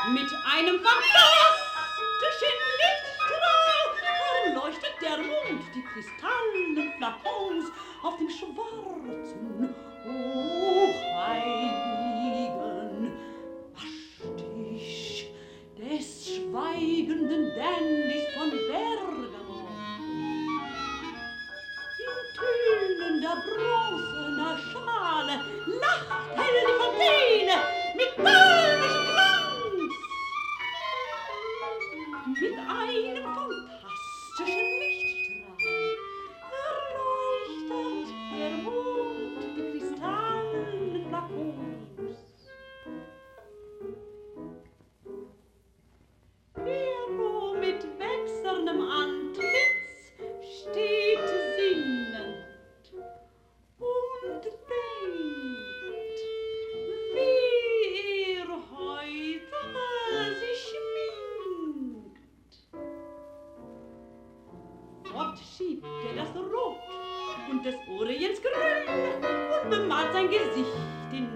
Mit einem fantastischen Lichtstrahl erleuchtet der Mond die kristallenen Flakons auf dem schwarzen Hochheiligen Waschtisch des schweigenden Dandys von Bergamo. In tönender bronzener Schale lacht hell die Fontäne mit goldischem Glanz. Mit einem fantastischen Lichtstrahl erleuchtet der Mond die kristallenen Flakons. Hero mit wächsernem Antlitz steht sinnend und denkt, wie heute sich schminkt. Fort schiebt das Rot und des Orients Grün und bemalt sein Gesicht in